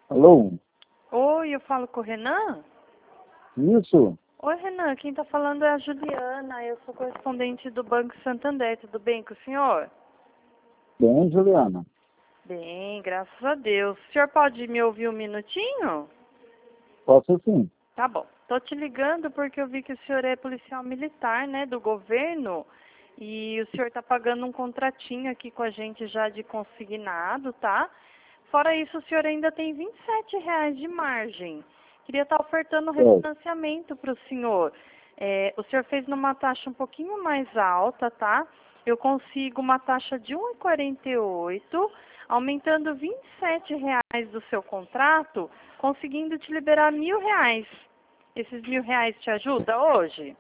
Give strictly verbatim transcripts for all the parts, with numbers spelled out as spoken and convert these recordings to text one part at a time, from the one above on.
Alô? Oi, eu falo com o Renan? Isso? Oi, Renan, quem está falando é a Juliana, eu sou correspondente do Banco Santander, tudo bem com o senhor? Bem, Juliana. Bem, graças a Deus. O senhor pode me ouvir um minutinho? Posso sim. Tá bom. Tô te ligando porque eu vi que o senhor é policial militar, né, do governo, e o senhor está pagando um contratinho aqui com a gente já de consignado, tá? Fora isso, o senhor ainda tem vinte e sete reais de margem. Queria estar ofertando É. refinanciamento para o senhor. É, o senhor fez numa taxa um pouquinho mais alta, tá? Eu consigo uma taxa de um vírgula quarenta e oito, aumentando vinte e sete reais do seu contrato, conseguindo te liberar mil reais. Esses mil reais te ajuda hoje?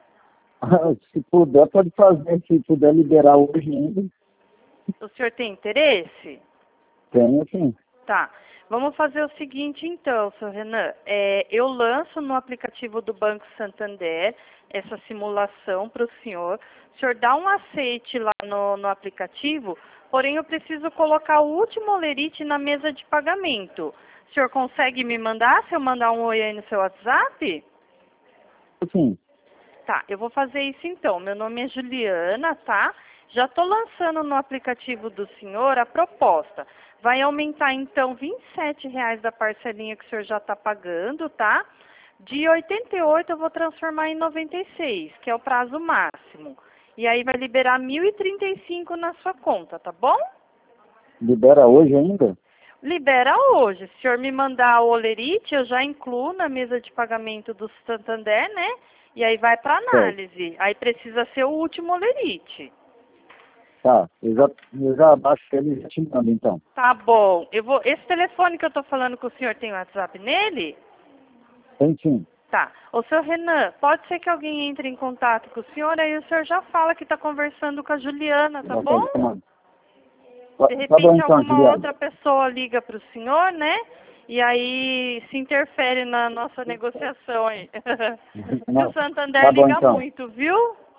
Se puder, pode fazer. Se puder liberar hoje ainda, O senhor tem interesse? tenho sim. Tá. Vamos fazer o seguinte então, seu Renan. É, eu lanço no aplicativo do Banco Santander essa simulação para o senhor. O senhor dá um aceite lá no, no aplicativo, porém eu preciso colocar o último olerite na mesa de pagamento. O senhor consegue me mandar, se eu mandar um oi aí no seu WhatsApp? Sim. Tá, eu vou fazer isso então. Meu nome é Juliana, tá? Já estou lançando no aplicativo do senhor a proposta. Vai aumentar então vinte e sete reais da parcelinha que o senhor já está pagando, tá? De oitenta e oito eu vou transformar em noventa e seis, que é o prazo máximo. E aí vai liberar mil e trinta e cinco na sua conta, tá bom? Libera hoje ainda? Libera hoje. Se o senhor me mandar o olerite, eu já incluo na mesa de pagamento do Santander, né? E aí vai para análise. Aí precisa ser o último olerite. Tá. Eu já, eu já abaixo ele e já te mando, então. Tá bom. Eu vou. Esse telefone que eu tô falando com o senhor tem WhatsApp nele? Tem sim. Tá. Ô, seu Renan, pode ser que alguém entre em contato com o senhor, aí o senhor já fala que está conversando com a Juliana, tá Já bom? tá, tá, De tá tá bom repente então, alguma Juliana. outra pessoa liga para o senhor, né? E aí se interfere na nossa negociação aí. Que o Não. Santander Tá bom liga então. muito, viu?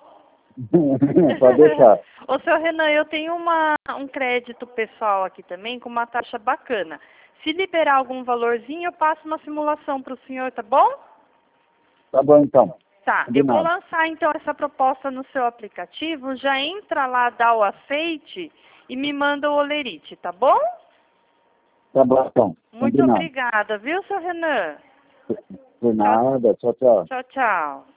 Pode deixar. Ô, seu Renan, eu tenho uma, um crédito pessoal aqui também com uma taxa bacana. Se liberar algum valorzinho, eu passo uma simulação para o senhor, tá bom? Tá bom então. Tá, eu vou Combinado. lançar então essa proposta no seu aplicativo, já entra lá, dá o aceite e me manda o olerite, tá bom? Tá bom então. Muito Combinado. obrigada, viu, seu Renan? Por Tchau, nada. Tchau, tchau. tchau, tchau.